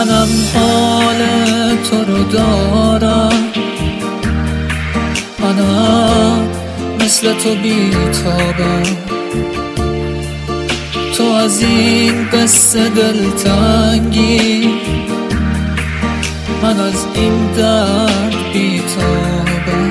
منم حال تو رو دارم، منم مثل تو بیتابم. تو از این قصه دلتنگی، من از این درد بیتابم.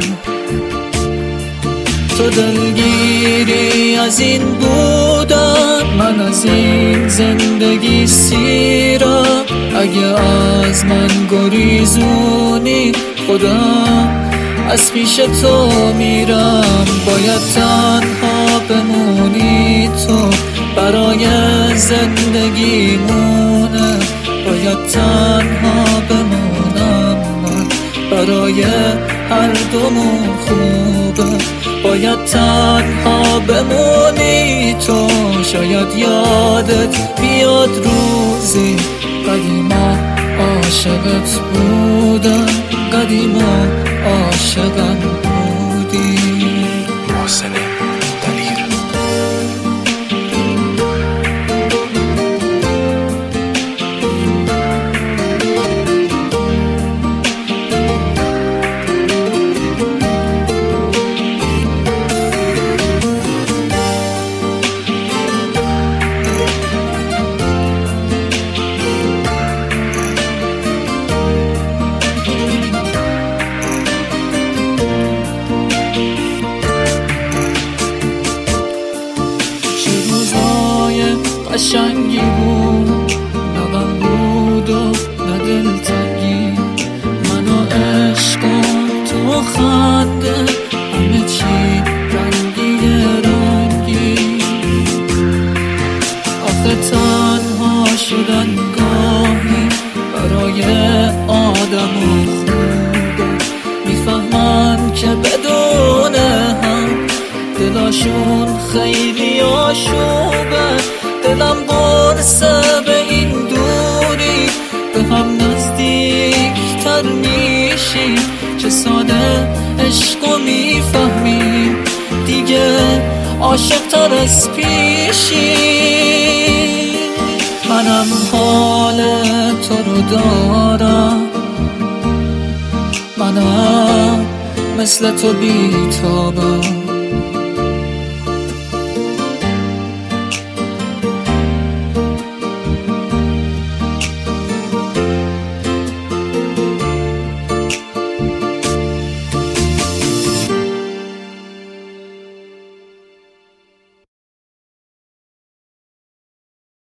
تو دلگیری از این بودن، من از این زندگی سیرم. اگه از من گریزونی خدا، از پیش تو میرم. باید تنها بمونی تو برای زندگیمونه، باید تنها بمونم من برای هر دومون خوبه. باید تنها بمونی تو، شاید یادت بیاد روزی قدیما عاشقت بودم، قدیما عاشقم بودی. محسن دلیر. قشنگی بود، نه غم بود و نه دلتنگی. من و عشقم تو خنده، همه چی رنگی رنگی. آخه تنها شدن گاهی برای آدم خوبه. میفهمن که بدون هم دلاشون خیلی آشوبه. دلم قرصه به این دوری، به هم نزدیکتر میشیم. چه ساده عشقو میفهمیم، دیگه عاشقتر از پیشیم. منم حال تو رو دارم، منم مثل تو بیتابم.